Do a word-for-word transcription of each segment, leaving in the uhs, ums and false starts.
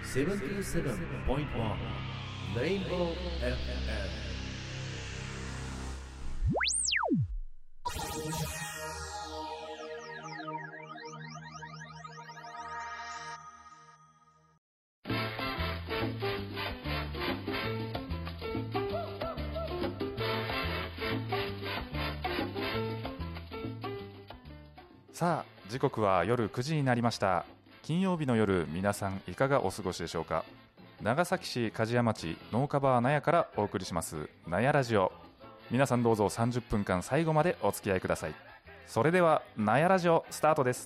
セブンティーセブンポイントワン レインボー エフエム。 さあ時刻は夜くじになりました。金曜日の夜、皆さんいかがお過ごしでしょうか。長崎市梶屋町農家バー納屋からお送りします納屋ラジオ。皆さんどうぞさんじゅっぷんかん最後までお付き合いください。それでは納屋ラジオスタートです。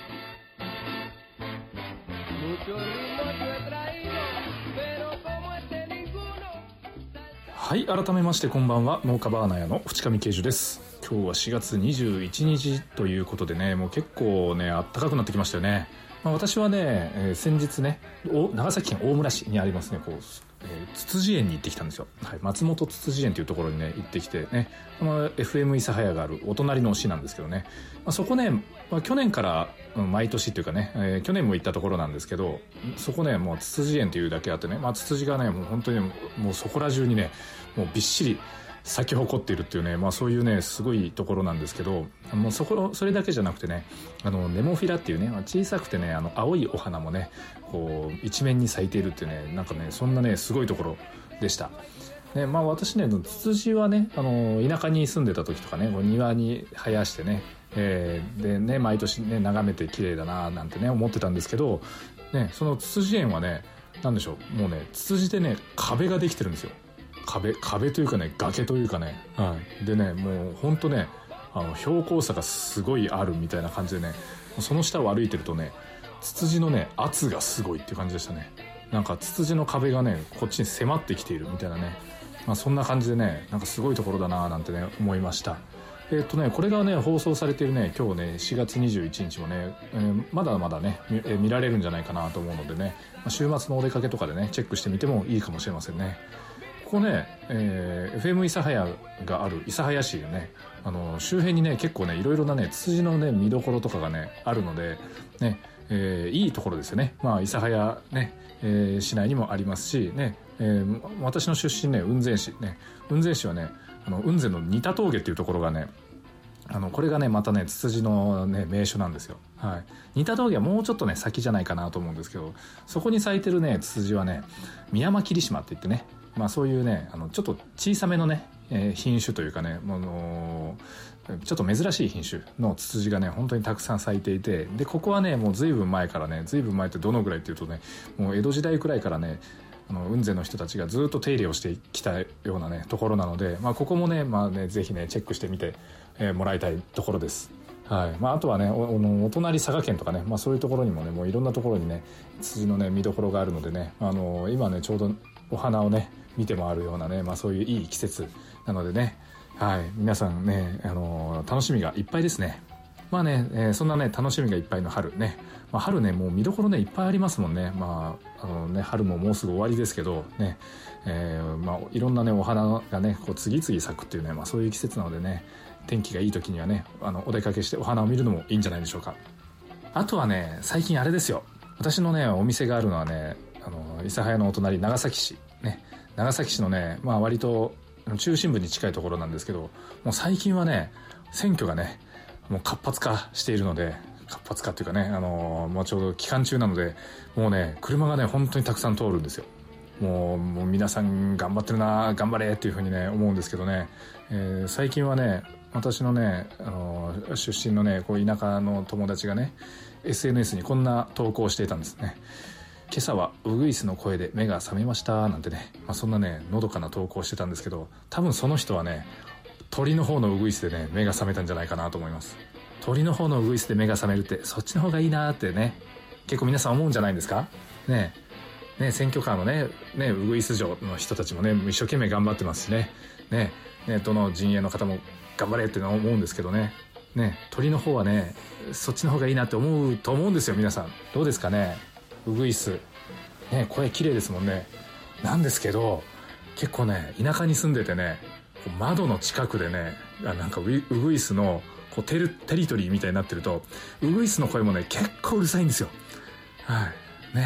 はい、改めましてこんばんは。農家バー納屋の淵上慶樹です。今日はしがつにじゅういちにちということでね、もう結構ね暖かくなってきましたよね。まあ、私はね、えー、先日ね長崎県大村市にありますねこう、えー、つつじ園に行ってきたんですよ。はい、松本つつじ園というところにね行ってきてね、この エフエム 諫早があるお隣の市なんですけどね、まあ、そこね、まあ、去年から、うん、毎年というかね、えー、去年も行ったところなんですけど、そこねもうつつじ園というだけあってね、まあ、ツツジがねもう本当にもうそこら中にねもうびっしり咲き誇っているっていうね、まあそういうねすごいところなんですけど、もうそこそれだけじゃなくてね、あのネモフィラっていうね小さくてねあの青いお花もねこう一面に咲いているっていうね、なんかねそんなねすごいところでした。ね、まあ私ねツツジはねあの田舎に住んでた時とかね庭に生やしてね、えー、でね毎年ね眺めて綺麗だななんてね思ってたんですけど、ねそのツツジ園はねなんでしょう、もうねツツジでね壁ができてるんですよ。壁壁というかね崖というかね、はい、でねもうほんとねあの標高差がすごいあるみたいな感じでね、その下を歩いてるとねツツジのね圧がすごいっていう感じでしたね。なんかツツジの壁がねこっちに迫ってきているみたいなね、まあ、そんな感じでねなんかすごいところだななんてね思いました。えー、っとねこれがね放送されているね今日ねしがつにじゅういちにちもね、えー、まだまだね 見,、えー、見られるんじゃないかなと思うのでね、まあ、週末のお出かけとかでねチェックしてみてもいいかもしれませんね。ここね、えー、エフエム 諫早がある諫早市でね、あの周辺にね結構ねいろいろなねツツジのね見どころとかがねあるのでね、えー、いいところですよね。まあ諫早ね、えー、市内にもありますしね、えー、私の出身ね雲仙市ね、雲仙市はねあの雲仙の仁田峠っていうところがね、あのこれがねまたねツツジのね名所なんですよ。はい、仁田峠はもうちょっとね先じゃないかなと思うんですけど、そこに咲いてるねツツジはねミヤマキリシマって言ってね、まあそういうねあのちょっと小さめのね、えー、品種というかね、あのー、ちょっと珍しい品種のツツジがね本当にたくさん咲いていて、でここはねもう随分前からね、随分前ってどのぐらいっていうとねもう江戸時代くらいからねあの雲仙の人たちがずっと手入れをしてきたようなねところなので、まあここもねまあねぜひねチェックしてみて、えー、もらいたいところです。はい、まあ、あとはね お, お隣佐賀県とかね、まあ、そういうところにもねもういろんなところにねツツジのね見どころがあるのでね、あの今ねちょうどお花をね見て回るようなね、まあ、そういういい季節なのでね、はい、皆さんね、あの楽しみがいっぱいですね。まあね、えー、そんなね楽しみがいっぱいの春ね、まあ、春ねもう見どころねいっぱいありますもんね。まああのね春ももうすぐ終わりですけどね、えー、まあいろんなねお花がねこう次々咲くっていうね、まあそういう季節なのでね、天気がいい時にはねあのお出かけしてお花を見るのもいいんじゃないでしょうか。あとはね最近あれですよ、私のねお店があるのはねあの諫早のお隣長崎市ね、長崎市のねまあ割と中心部に近いところなんですけど、もう最近はね選挙がねもう活発化しているので、活発化っていうかね、あのー、もうちょうど期間中なのでもうね車がね本当にたくさん通るんですよ。もう、もう皆さん頑張ってるな頑張れっていう風にね思うんですけどね、えー、最近はね私のね、あのー、出身のねこう田舎の友達がね エスエヌエス にこんな投稿をしていたんですね。今朝はウグイスの声で目が覚めましたなんてね、まあ、そんなねのどかな投稿をしてたんですけど、多分その人はね鳥の方のウグイスでね目が覚めたんじゃないかなと思います。鳥の方のウグイスで目が覚めるってそっちの方がいいなってね結構皆さん思うんじゃないんですかね。ね選挙カーのねねウグイス城の人たちもね一生懸命頑張ってますしね、ねねどの陣営の方も頑張れって思うんですけどね、ね鳥の方はねそっちの方がいいなって思うと思うんですよ。皆さんどうですかね。ウグイスね声綺麗ですもんね。なんですけど結構ね田舎に住んでてね窓の近くでねなんかウグイスのこうテルテリトリーみたいになってるとウグイスの声もね結構うるさいんですよ。はいね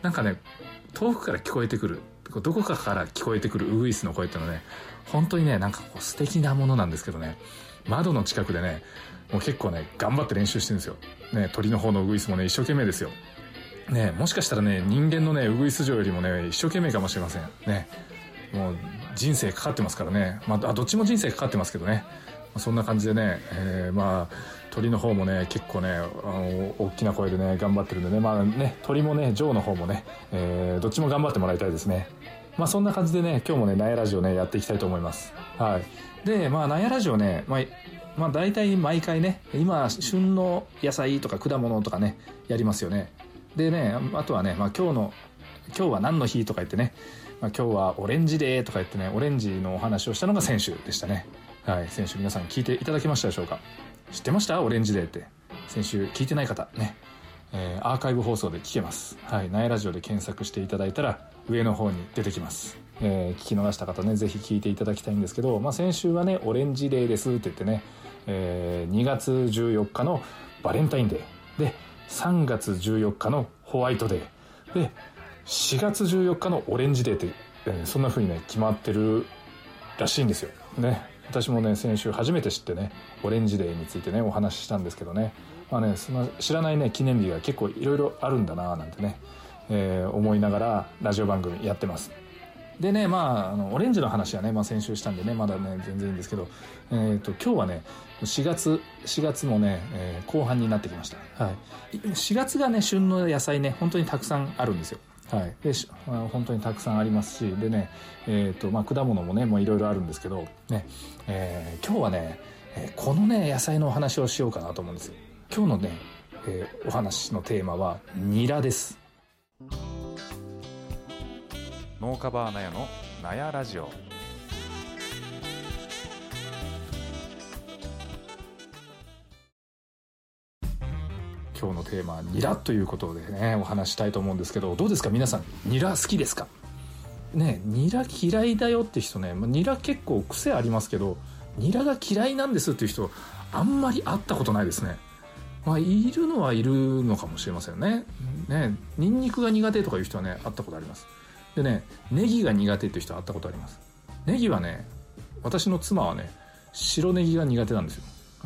なんかね遠くから聞こえてくる、どこかから聞こえてくるウグイスの声ってのはね、本当にねなんかこう素敵なものなんですけどね、窓の近くでねもう結構ね頑張って練習してるんですよね。鳥の方のウグイスもね一生懸命ですよね。もしかしたらね人間のねウグイス嬢よりもね一生懸命かもしれませんね。もう人生かかってますからね、まあどっちも人生かかってますけどね、そんな感じでね、えー、まあ鳥の方もね結構ねあの大きな声でね頑張ってるんでね、まあね鳥もね嬢の方もね、えー、どっちも頑張ってもらいたいですね。まあそんな感じでね今日もねナヤラジオねやっていきたいと思います。はい。でまあナヤラジオね、まあまあ大体毎回ね今旬の野菜とか果物とかねやりますよね。でねあとはね、まあ、今日の今日は何の日とか言ってね、まあ、今日はオレンジデーとか言ってねオレンジのお話をしたのが先週でしたね。はい、先週皆さん聞いていただけましたでしょうか。知ってましたオレンジデーって。先週聞いてない方ね、えー、アーカイブ放送で聞けます。はい、ナヤラジオで検索していただいたら上の方に出てきます。えー、聞き逃した方ねぜひ聞いていただきたいんですけど、まあ、先週はねオレンジデーですって言ってね、えー、にがつじゅうよっかのバレンタインデーでさんがつじゅうよっかのホワイトデーでしがつじゅうよっかのオレンジデーって、えー、そんな風にね決まってるらしいんですよね。私もね先週初めて知ってねオレンジデーについてねお話ししたんですけどね、まあねその知らないね記念日が結構いろいろあるんだななんてね、えー、思いながらラジオ番組やってます。でねまああのオレンジの話はね、まあ、先週したんでねまだね全然いいんですけど、えー、と今日はねしがつしがつもね、えー、後半になってきました。はい、しがつがね旬の野菜ね本当にたくさんあるんですよ。はい、で本当にたくさんありますしでね、えーとまあ、果物もねもういろいろあるんですけど、ねえー、今日はね、えー、このね野菜のお話をしようかなと思うんですよ。今日のね、えー、お話のテーマはニラです。 農家バーナヤのナヤラジオ。 今日のテーマはニラということでねお話したいと思うんですけど、どうですか皆さんニラ好きですかね。ニラ嫌いだよって人ね、ニラ結構癖ありますけどニラが嫌いなんですっていう人あんまり会ったことないですね。まあいるのはいるのかもしれませんね。ねニンニクが苦手とかいう人はね会ったことあります。でねネギが苦手っていう人は会ったことあります。ネギはね私の妻はね白ネギが苦手なんですよ。はい、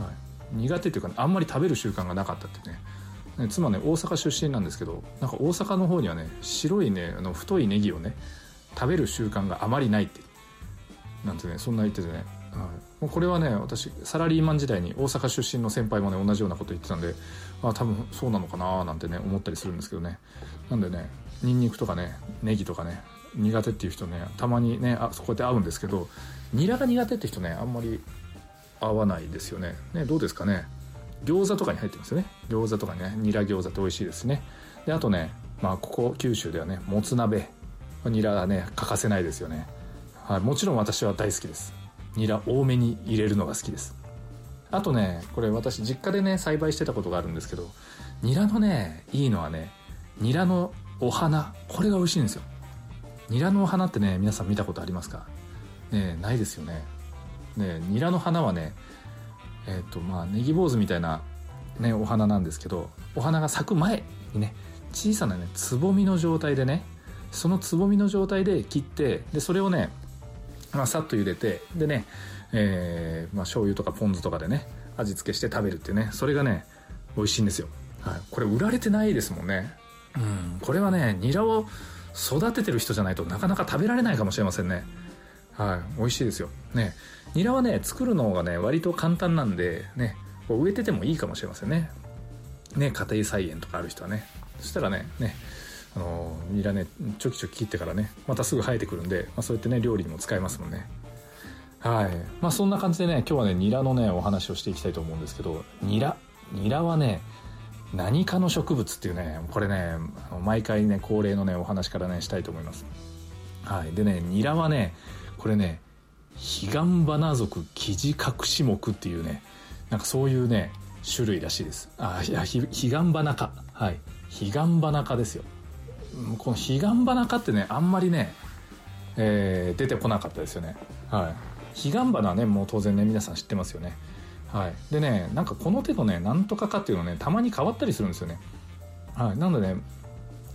苦手っていうか、ね、あんまり食べる習慣がなかったってね。妻ね大阪出身なんですけどなんか大阪の方にはね白いねあの太いネギをね食べる習慣があまりないってなんてねそんな言っててね、はい、もうこれはね私サラリーマン時代に大阪出身の先輩もね同じようなこと言ってたんであ多分そうなのかななんてね思ったりするんですけどね。なんでねニンニクとかねネギとかね苦手っていう人ねたまにねあそこで会うんですけどニラが苦手って人ねあんまり合わないですよね。ねどうですかね。餃子とかに入ってますよね。餃子とかねニラ餃子って美味しいですね。であとねまあここ九州ではねもつ鍋ニラがね欠かせないですよね。はい、もちろん私は大好きです。ニラ多めに入れるのが好きです。あとねこれ私実家でね栽培してたことがあるんですけどニラのねいいのはねニラのお花これが美味しいんですよ。ニラのお花ってね皆さん見たことありますかね。ないですよね。ねニラの花はねえーとまあ、ネギ坊主みたいな、ね、お花なんですけどお花が咲く前にね小さなねつぼみの状態でねそのつぼみの状態で切ってでそれをね、まあ、さっと茹でてでね、えーまあ、醤油とかポン酢とかでね味付けして食べるっていうねそれがね美味しいんですよ。はい、これ売られてないですもんね。うんこれはねニラを育ててる人じゃないとなかなか食べられないかもしれませんね。はい、美味しいですよ。ね、ニラはね作るのがね割と簡単なんでね植えててもいいかもしれませんね。ね家庭菜園とかある人はねそしたらねねあのニラねちょきちょき切ってからねまたすぐ生えてくるんで、まあ、そうやってね料理にも使えますもんね。はいまあそんな感じでね今日はねニラのねお話をしていきたいと思うんですけどニラニラはね何かの植物っていうねこれね毎回ね恒例のねお話からねしたいと思います。はいでねニラはねこれねヒガンバナ属キジカクシ目っていうねなんかそういうね種類らしいです。あいやヒガンバナ科はいヒガンバナ科ですよ。このヒガンバナ科ってねあんまりね、えー、出てこなかったですよね。はいヒガンバナはねもう当然ね皆さん知ってますよね。はいでねなんかこの手のねなんとか科っていうのねたまに変わったりするんですよね。はいなのでね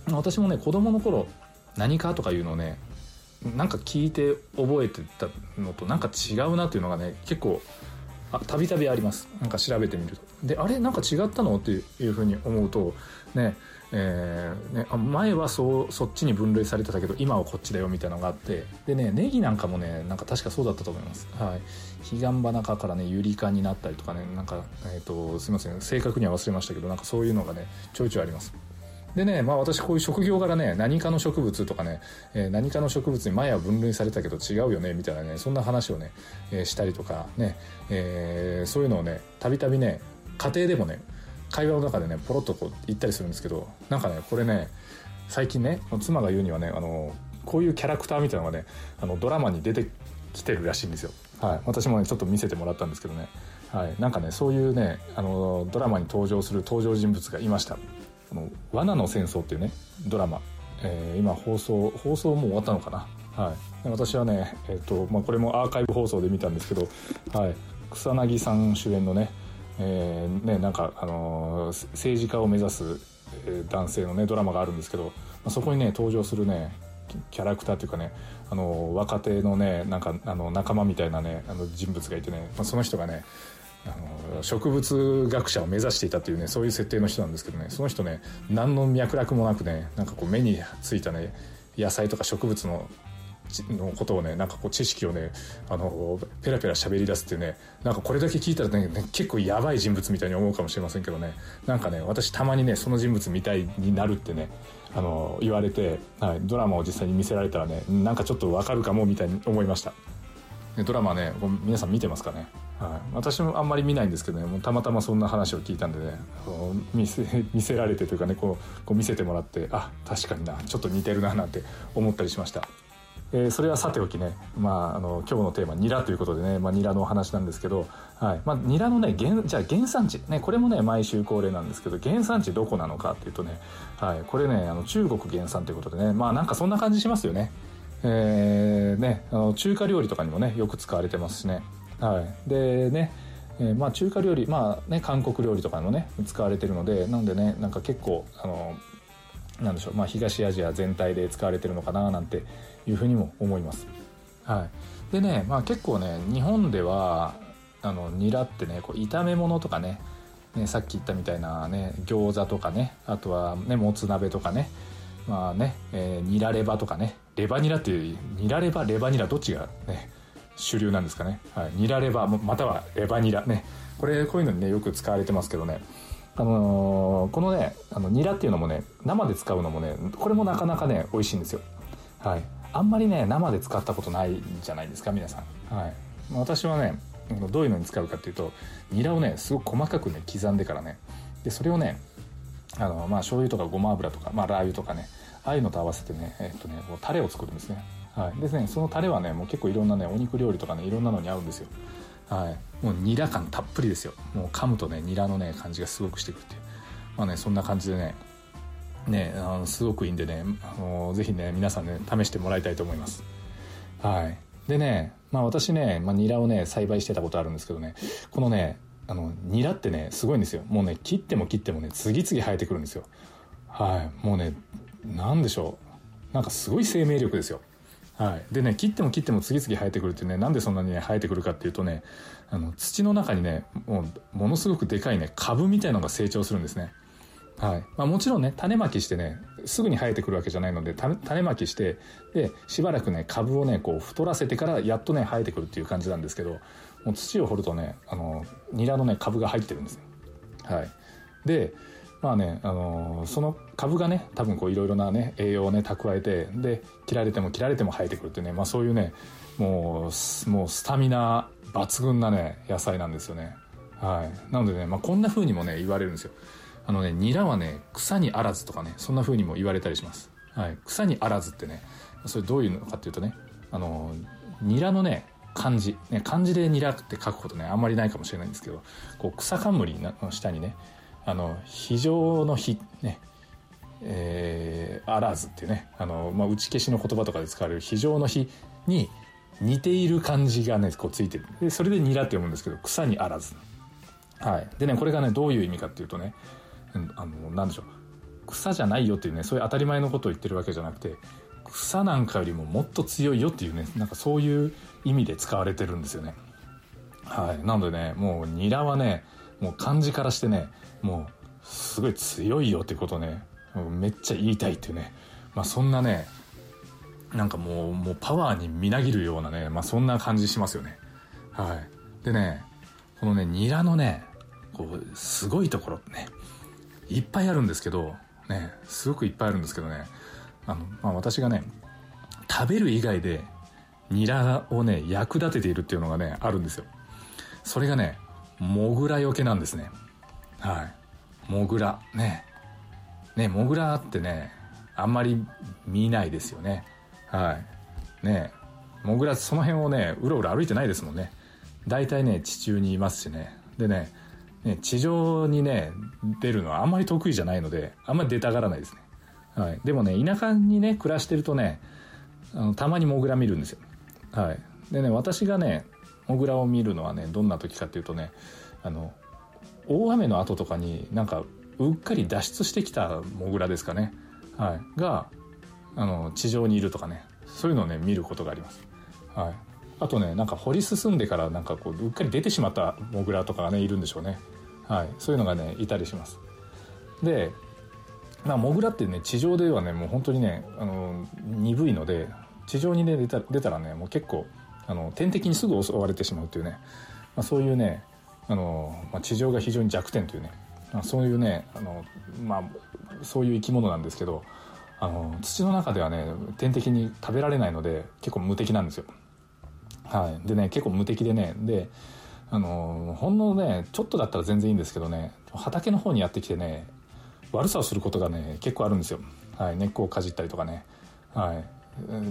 私もね子供の頃何かとかいうのをねなんか聞いて覚えてたのとなんか違うなというのがね結構たびたびあります。なんか調べてみるとであれなんか違ったのっていうふうに思うとねえー、ね、前はそうそっちに分類されてたけど今はこっちだよみたいなのがあってでねネギなんかもねなんか確かそうだったと思います。はい、彼岸花科からねユリ科になったりとかねなんか、えー、とすいません正確には忘れましたけどなんかそういうのがねちょいちょいあります。でねまあ私こういう職業柄ね何かの植物とかね、えー、何かの植物に前は分類されたけど違うよねみたいなねそんな話をね、えー、したりとかね、えー、そういうのをねたびたびね家庭でもね会話の中でねポロッとこう言ったりするんですけどなんかねこれね最近ね妻が言うにはねあのこういうキャラクターみたいなのがねあのドラマに出てきてるらしいんですよ。はい、私もねちょっと見せてもらったんですけどね、はい、なんかねそういうねあのドラマに登場する登場人物がいました。あの罠の戦争っていうねドラマ、えー、今放送放送もう終わったのかな。はい、私はね、えーとまあ、これもアーカイブ放送で見たんですけど、はい、草薙さん主演のねえー、ねなんか、あのー、政治家を目指す、えー、男性のねドラマがあるんですけど、まあ、そこにね登場するねキャラクターというかね、あのー、若手のねなんかあの仲間みたいなねあの人物がいてね、まあ、その人がねあの植物学者を目指していたというねそういう設定の人なんですけどねその人ね何の脈絡もなくねなんかこう目についたね野菜とか植物ののことをねなんかこう知識をねあのペラペラ喋り出すっていうねなんかこれだけ聞いたら ね, ね結構やばい人物みたいに思うかもしれませんけどねなんかね私たまにねその人物みたいになるってねあの言われて、はい、ドラマを実際に見せられたらねなんかちょっとわかるかもみたいに思いました。ドラマね皆さん見てますかね。はい、私もあんまり見ないんですけどねもうたまたまそんな話を聞いたんでね見せ、見せられてというかねこう、こう見せてもらってあ確かになちょっと似てるななんて思ったりしました。えー、それはさておきね、まあ、あの今日のテーマニラということでね、まあ、ニラのお話なんですけど、はいまあ、ニラのね原じゃあ原産地、ね、これもね毎週恒例なんですけど原産地どこなのかっていうとね、はい、これねあの中国原産ということでねまあなんかそんな感じしますよね。えー、ねあの中華料理とかにもねよく使われてますしね、はい、でねえーまあ、中華料理、まあね、韓国料理とかにもね使われてるのでなんでねなんか結構あのなんでしょう、まあ、東アジア全体で使われてるのかななんていうふうにも思います。はい、でね、まあ、結構ね日本ではあのニラってねこう炒め物とか ね, ねさっき言ったみたいなね餃子とかねあとはねもつ鍋とかねまあね、えー、ニラレバとかねレバニラっていうニラレバレバニラどっちがね主流なんですかね、はい、ニラレバまたはレバニラねこれこういうのにねよく使われてますけどねあのー、このねあのニラっていうのもね生で使うのもねこれもなかなかね美味しいんですよ。はい、あんまりね生で使ったことないんじゃないですか皆さん。はい、私はねどういうのに使うかっていうとニラをねすごく細かくね刻んでからねでそれをねあのまあ醤油とかごま油とかまあラー油とかねああいうのと合わせてねえっとねこうタレを作るんですね。はい、でねそのタレはねもう結構いろんなねお肉料理とかねいろんなのに合うんですよ。はい、もうニラ感たっぷりですよ。もう噛むとねニラのね感じがすごくしてくるっていうまあねそんな感じでねねあのすごくいいんでねあのぜひね皆さんね試してもらいたいと思います。はいでねまあ私ね、まあ、ニラをね栽培してたことあるんですけどねこのねあのニラってねすごいんですよ。もうね切っても切ってもね次々生えてくるんですよ。はいもうねなんでしょうなんかすごい生命力ですよ。はい、でね切っても切っても次々生えてくるってねなんでそんなにね生えてくるかっていうとねあの土の中にねもうものすごくでかいね株みたいなのが成長するんですね。はいまあ、もちろんね種まきしてねすぐに生えてくるわけじゃないので種まきしてでしばらくね株をねこう太らせてからやっとね生えてくるっていう感じなんですけどもう土を掘るとねあのニラのね株が入ってるんですよ。はいでまあね、あのー、その株がね多分こういろいろなね栄養をね蓄えてで切られても切られても生えてくるっていうね、まあ、そういうねもうもうスタミナ抜群なね野菜なんですよね。はいなのでね、まあ、こんな風にもね言われるんですよ。あのねニラはね草にあらずとかねそんな風にも言われたりします。はい、草にあらずってねそれどういうのかっていうとねあのニラのね漢字ね漢字でニラって書くことねあんまりないかもしれないんですけどこう草冠の下にねあの非常の非ねえー、あらずっていうねあの、まあ、打ち消しの言葉とかで使われる非常の非に似ている漢字がねこうついてるでそれでニラって読むんですけど草にあらず。はいでねこれがねどういう意味かっていうとねあのなんでしょう草じゃないよっていうね、そういう当たり前のことを言ってるわけじゃなくて、草なんかよりももっと強いよっていうね、なんかそういう意味で使われてるんですよね。はい。なのでね、もうニラはね、もう漢字からしてね、もうすごい強いよっていうことをね、めっちゃ言いたいっていうね、まあそんなね、なんかもうもうパワーにみなぎるようなね、まあそんな感じしますよね。はい。でね、このねニラのね、こうすごいところってね、いっぱいあるんですけどね、すごくいっぱいあるんですけどね、あの、まあ、私がね食べる以外でニラをね役立てているっていうのがねあるんですよ。それがねモグラよけなんですね。はい。モグラねねモグラってねあんまり見ないですよね。はいね、モグラその辺をねうろうろ歩いてないですもんね。だいたいね地中にいますしね。でねね地上にね出るのはあんまり得意じゃないので、あんまり出たがらないですね。はい。でもね田舎にね暮らしてるとね、あのたまにモグラ見るんですよ。はい。でね私がねモグラを見るのはねどんな時かっていうとね、あの大雨の後とかになんかうっかり脱出してきたモグラですかね、はい、があの地上にいるとかね、そういうのをね見ることがあります。はい。あとねなんか掘り進んでからなんかこううっかり出てしまったモグラとかがねいるんでしょうね。はい。そういうのがねいたりします。で、まあモグラってね地上ではねもう本当にねあの鈍いので、地上にね出た出たらねもう結構あの天敵にすぐ襲われてしまうというね、まあ、そういうねあの、まあ、地上が非常に弱点というね、まあ、そういうねあの、まあ、そういう生き物なんですけど、あの土の中ではね天敵に食べられないので結構無敵なんですよ。はい。でね結構無敵でね、であのほんのねちょっとだったら全然いいんですけどね、畑の方にやってきてね悪さをすることがね結構あるんですよ。はい。根っこをかじったりとかね。はい。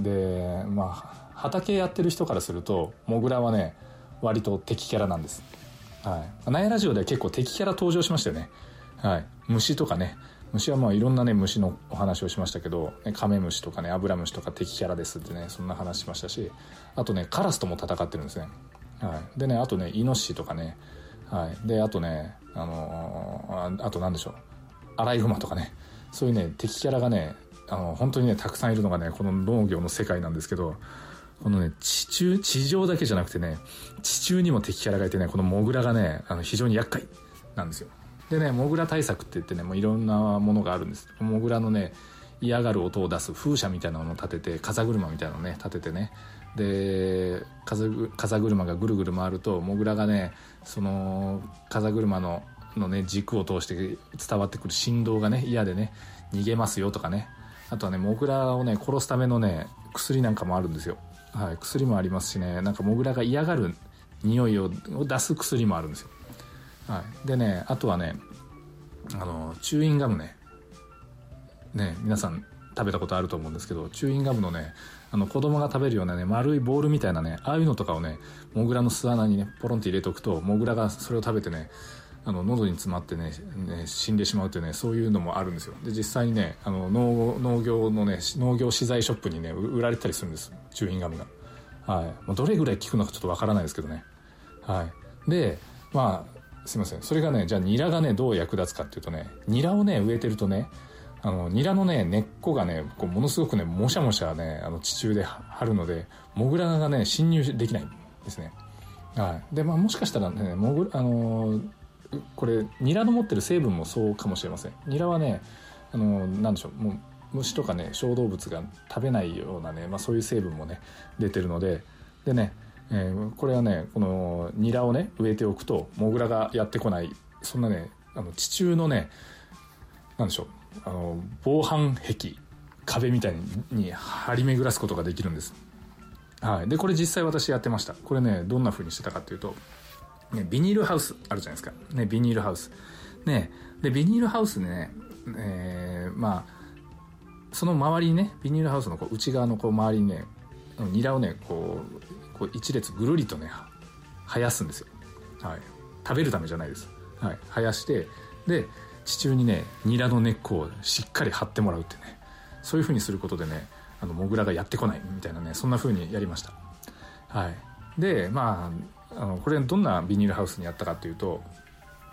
でまあ畑やってる人からするとモグラはね割と敵キャラなんです。はい。ナヤラジオでは結構敵キャラ登場しましたよね。はい。虫とかね、虫はまあいろんなね虫のお話をしましたけど、カメムシとかねアブラムシとか敵キャラですってね、そんな話しましたし、あとねカラスとも戦ってるんですね。はい。でねあとねイノシシとかね、はい。であとねあのー、あ, あとなんでしょうアライグマとかね、そういうね敵キャラがねあの本当にねたくさんいるのがねこの農業の世界なんですけど、このね地中地上だけじゃなくてね地中にも敵キャラがいてね、このモグラがねあの非常に厄介なんですよ。でねモグラ対策って言ってねもういろんなものがあるんです。モグラのね嫌がる音を出す風車みたいなのを立てて、風車みたいなのをね立ててね、で 風, 風車がぐるぐる回るとモグラがねその風車ののね軸を通して伝わってくる振動がね嫌でね逃げますよとかね、あとはねモグラをね殺すためのね薬なんかもあるんですよ。はい。薬もありますしね、なんかモグラが嫌がる匂いを出す薬もあるんですよ。はい。でねあとはねあのチューインガムねね皆さん食べたことあると思うんですけど、チューインガムのねあの子供が食べるようなね丸いボールみたいなねああいうのとかをねモグラの巣穴にねポロンって入れておくとモグラがそれを食べてねあの喉に詰まってね、ね死んでしまうというねそういうのもあるんですよ。で実際にねあの 農, 農業のね農業資材ショップにね売られてたりするんです、チューインガムが。はい。もうどれぐらい効くのかちょっとわからないですけどね。はい。でまあすいません、それがねじゃあニラがねどう役立つかっていうとね、ニラをね植えてるとねあのニラのね根っこがねこうものすごくねもしゃもしゃねあの地中で張るのでモグラがね侵入できないんですね。はい。でまあもしかしたらねモグあのーこれニラの持ってる成分もそうかもしれません。ニラはねあのなんでしょう、もう虫とかね小動物が食べないようなね、まあ、そういう成分もね出てるので、でね、えー、これはねこのニラをね植えておくとモグラがやってこない、そんなねあの地中のねなんでしょうあの防犯壁壁みたいに張り巡らすことができるんです。はい。でこれ実際私やってました。これねどんな風にしてたかっていうとね、ビニールハウスあるじゃないですか。ね、ビニールハウス。ね、で、ビニールハウスね、えー、まあ、その周りにね、ビニールハウスのこう内側のこう周りにね、ニラをね、こう、こう一列ぐるりとね、生やすんですよ。はい。食べるためじゃないです。はい。生やして、で、地中にね、ニラの根っこをしっかり張ってもらうってね、そういう風にすることでね、あの、モグラがやってこないみたいなね、そんな風にやりました。はい。で、まあ、あのこれどんなビニールハウスにやったかっていうと、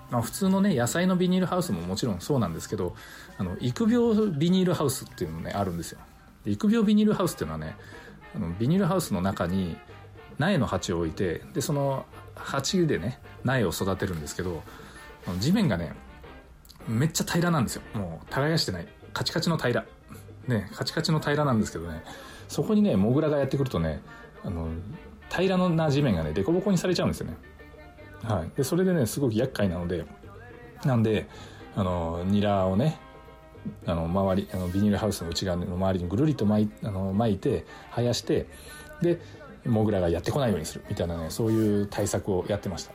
まあ、普通のね野菜のビニールハウスももちろんそうなんですけど、あの育苗ビニールハウスっていうのねあるんですよ。育苗ビニールハウスっていうのはね、あのビニールハウスの中に苗の鉢を置いて、でその鉢でね苗を育てるんですけど、地面がねめっちゃ平らなんですよ。もう耕してないカチカチの平らね、カチカチの平らなんですけどね、そこにねモグラがやってくるとね、あの平らな地面がねデコボコにされちゃうんですよね。はい、でそれでねすごく厄介なので、なんであのニラをねあの周りあのビニールハウスの内側の周りにぐるりと巻いあの巻いて生やして、でモグラがやってこないようにするみたいなね、そういう対策をやってました。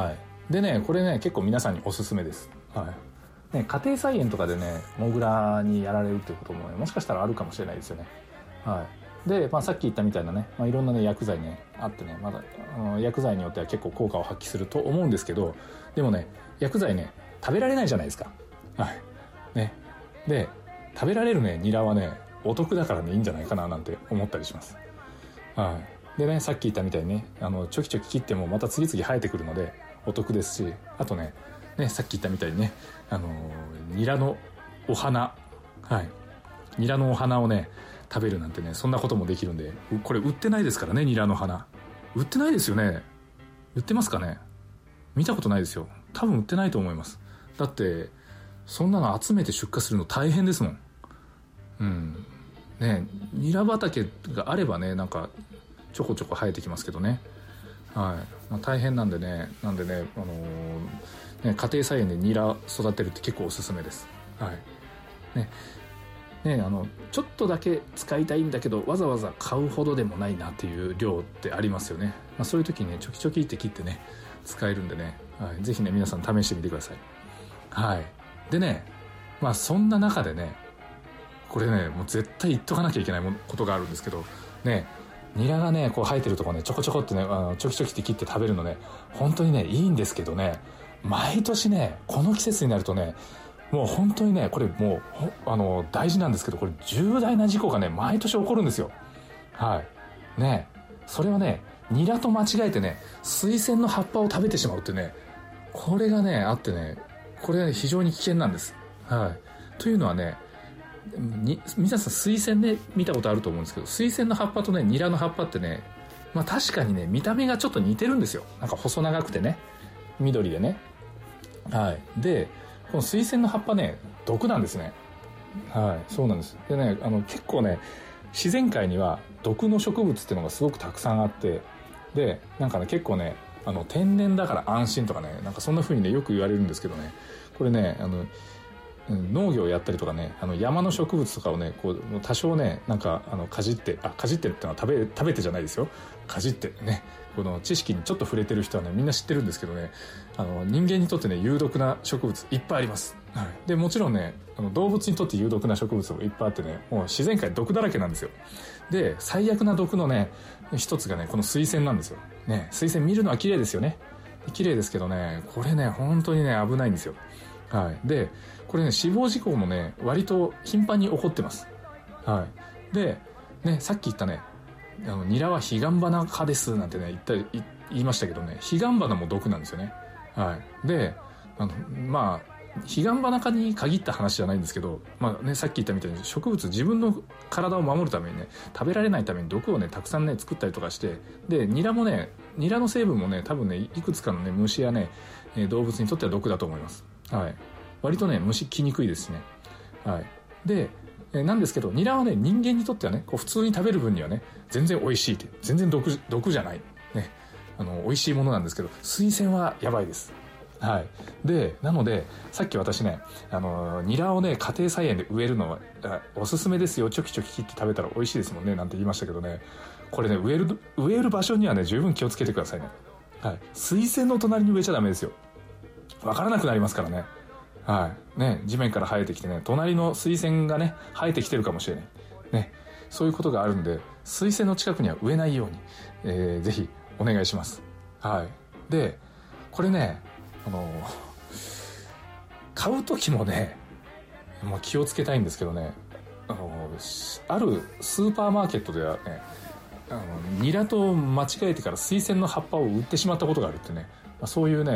はい、でねこれね結構皆さんにおすすめです。はいね、家庭菜園とかでねモグラにやられるっていうこともねもしかしたらあるかもしれないですよね。はい、で、まあ、さっき言ったみたいなね、まあ、いろんなね薬剤ねあってね、まだあの薬剤によっては結構効果を発揮すると思うんですけど、でもね薬剤ね食べられないじゃないですか。はいね、で食べられるねニラはねお得だからねいいんじゃないかななんて思ったりします。はい、でねさっき言ったみたいにねあのちょきちょき切ってもまた次々生えてくるのでお得ですし、あとねねさっき言ったみたいにねあのニラのお花、はいニラのお花をね食べるなんてねそんなこともできるんで、これ売ってないですからね。ニラの花売ってないですよね。売ってますかね。見たことないですよ。多分売ってないと思います。だってそんなの集めて出荷するの大変ですもん。うんね、ニラ畑があればねなんかちょこちょこ生えてきますけどね。はい、まあ、大変なんでねなんでね、あのー、ね家庭菜園でニラ育てるって結構おすすめです。はいねね、あのちょっとだけ使いたいんだけどわざわざ買うほどでもないなっていう量ってありますよね。まあ、そういう時にねちょきちょきって切ってね使えるんでね、はい、ぜひね皆さん試してみてください。はい、でねまあそんな中でねこれねもう絶対言っとかなきゃいけないことがあるんですけどね、ニラがねこう生えてるとこねちょこちょこってねあのちょきちょきって切って食べるのね本当にねいいんですけどね、毎年ねこの季節になるとねもう本当にねこれもうあの大事なんですけど、これ重大な事故がね毎年起こるんですよ。はいね、それはねニラと間違えてねスイセンの葉っぱを食べてしまうってね、これがねあってねこれは、ね、非常に危険なんです。はい、というのはねに皆さんスイセンね見たことあると思うんですけど、スイセンの葉っぱとねニラの葉っぱってね、まあ確かにね見た目がちょっと似てるんですよ。なんか細長くてね緑でね。はいでこのスイセンの葉っぱね毒なんですね。はいそうなんです。でねあの結構ね自然界には毒の植物っていうのがすごくたくさんあって、でなんかね結構ねあの天然だから安心とかねなんかそんな風にねよく言われるんですけどね、これねあの農業をやったりとかねあの山の植物とかをねこう多少ねなんかあのかじってあかじってってのは食べ食べてじゃないですよ、かじってねこの知識にちょっと触れてる人はねみんな知ってるんですけどね、あの人間にとってね有毒な植物いっぱいあります。はい、でもちろんねあの動物にとって有毒な植物もいっぱいあってねもう自然界毒だらけなんですよ。で最悪な毒のね一つがねこの水仙なんですよ。ね水仙見るのは綺麗ですよね。綺麗ですけどねこれね本当にね危ないんですよ。はい、でこれね死亡事故もね割と頻繁に起こってます。はい、でねさっき言ったねあのニラはヒガンバナ科ですなんてね言った言いましたけどね、ヒガンバナも毒なんですよね。はいであのまあヒガンバナ科に限った話じゃないんですけど、まあね、さっき言ったみたいに植物自分の体を守るためにね食べられないために毒をねたくさんね作ったりとかして、でニラもねニラの成分もね多分ねいくつかのね虫やね動物にとっては毒だと思います。はい、割とね虫来にくいですしね。はい、でなんですけどニラはね人間にとってはねこう普通に食べる分にはね全然美味しいって全然 毒, 毒じゃないねあの美味しいものなんですけど、水仙はやばいです。はい、でなのでさっき私ねあのニラをね家庭菜園で植えるのはおすすめですよ、ちょきちょき切って食べたら美味しいですもんねなんて言いましたけどね、これね植える植える場所にはね十分気をつけてくださいね。はい、水仙の隣に植えちゃダメですよ。わからなくなりますからね。はいね、地面から生えてきてね隣の水仙がね生えてきてるかもしれないね、そういうことがあるんで水仙の近くには植えないように、えー、ぜひお願いします。はい、でこれねあの買う時もねもう気をつけたいんですけどね、あのあるスーパーマーケットではねあのニラと間違えてから水仙の葉っぱを売ってしまったことがあるってね、そういうね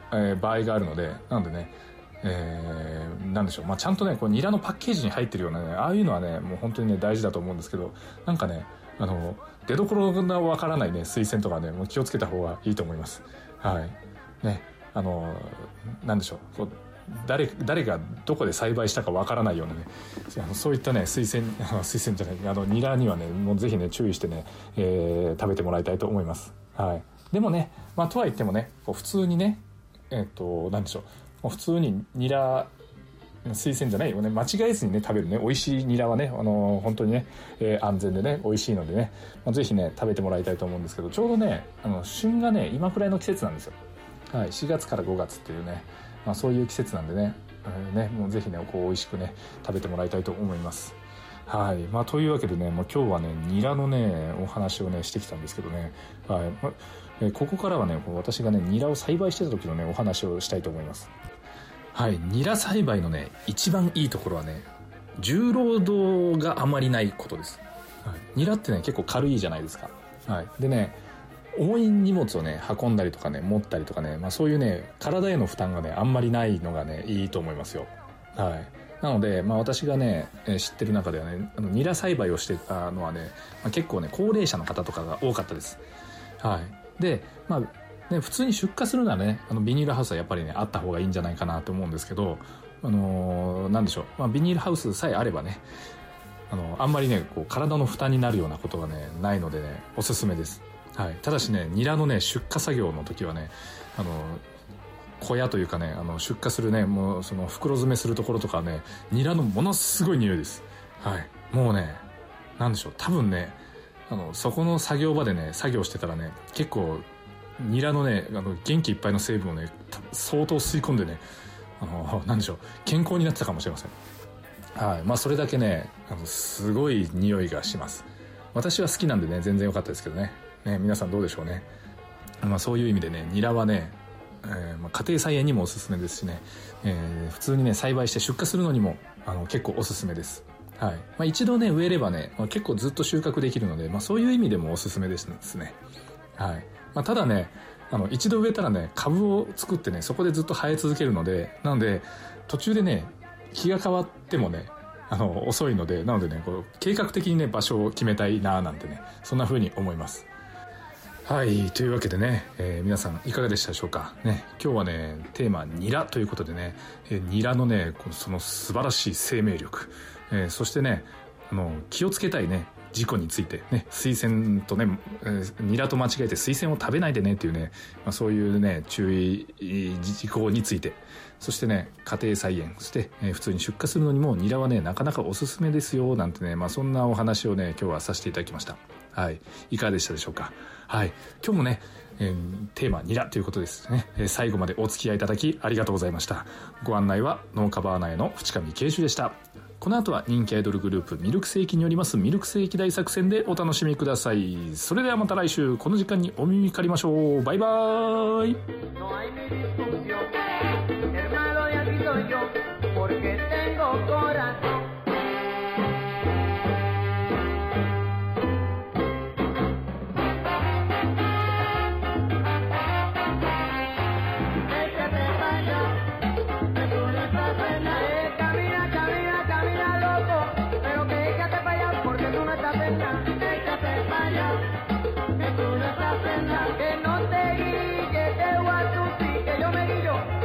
えー、場合があるので、なのでね、えー、なんでしょう、まあ、ちゃんとねこうニラのパッケージに入ってるようなね、ああいうのはねもう本当にね大事だと思うんですけど、なんかねあの出どころがわからないね推薦とかねもう気をつけた方がいいと思います。はいね、あのなんでしょう、こう誰誰がどこで栽培したかわからないようなね、あのそういったね推薦推薦じゃないあのニラにはねもうぜひね注意してね、えー、食べてもらいたいと思います。はい。でもね、まあとは言ってもね、こう普通にね、えっとなんでしょう、もう普通にニラ推薦じゃないよね、間違えずにね食べるね美味しいニラはね、あのー、本当にね、えー、安全でね美味しいのでね、まあ、ぜひね食べてもらいたいと思うんですけど、ちょうどねあの旬がね今くらいの季節なんですよ。はい、しがつからごがつっていうね、まあ、そういう季節なんでね、えー、ねもうぜひねこう美味しくね食べてもらいたいと思います。はい、まあというわけでね、まあ、今日はねニラのねお話をねしてきたんですけどね、はい、まあえー、ここからはね私がねニラを栽培してた時のねお話をしたいと思います。はい、ニラ栽培のね一番いいところはね重労働があまりないことです。はい、ニラってね結構軽いじゃないですか。はい、でね重い荷物をね運んだりとかね持ったりとかね、まあ、そういうね体への負担がねあんまりないのがねいいと思いますよ。はい、なので、まあ、私がね知ってる中ではねあのニラ栽培をしてたのはね、まあ、結構ね高齢者の方とかが多かったです。はい、でまあね、普通に出荷するならねあのビニールハウスはやっぱりねあった方がいいんじゃないかなと思うんですけど、あのー、なんでしょう、まあ、ビニールハウスさえあればね あのあんまりねこう体の負担になるようなことがねないのでねおすすめです。はい、ただしねニラのね出荷作業の時はねあの小屋というかねあの出荷するねもうその袋詰めするところとかねニラのものすごい匂いです。はい、もうねなんでしょう、多分ねあのそこの作業場でね作業してたらね結構ニラのねあの元気いっぱいの成分をね相当吸い込んでねあのなんでしょう健康になってたかもしれません。はい、まあそれだけねあのすごい匂いがします。私は好きなんでね全然良かったですけどね。ね皆さんどうでしょうね。まあそういう意味でねニラはね、えーまあ、家庭菜園にもおすすめですしね、えー、普通にね栽培して出荷するのにもあの結構おすすめです。はい、まあ、一度ね植えればね、まあ、結構ずっと収穫できるので、まあ、そういう意味でもおすすめですね。はい、まあ、ただねあの一度植えたらね株を作ってねそこでずっと生え続けるので、なので途中でね気が変わってもねあの遅いので、なのでねこう計画的にね場所を決めたいななんてねそんな風に思います。はい、というわけでね、えー、皆さんいかがでしたでしょうかね。今日はねテーマニラということでね、えー、ニラのねその素晴らしい生命力、えー、そしてねあの気をつけたいね事故についてね、水仙とね、えー、ニラと間違えて水仙を食べないでねっていうね、まあ、そういうね注意事項について、そしてね家庭菜園、そして、えー、普通に出荷するのにもニラはねなかなかおすすめですよなんてね、まあ、そんなお話をね今日はさせていただきました。はい、いかがでしたでしょうか。はい、今日もね、えー、テーマニラということですね、えー、最後までお付き合いいただきありがとうございました。ご案内は農家バーナへの淵上慶樹でした。この後は人気アイドルグループミルクセーキによりますミルクセーキ大作戦でお楽しみください。それではまた来週この時間にお耳借りましょう。バイバーイ。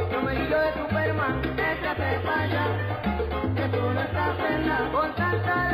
Con tanta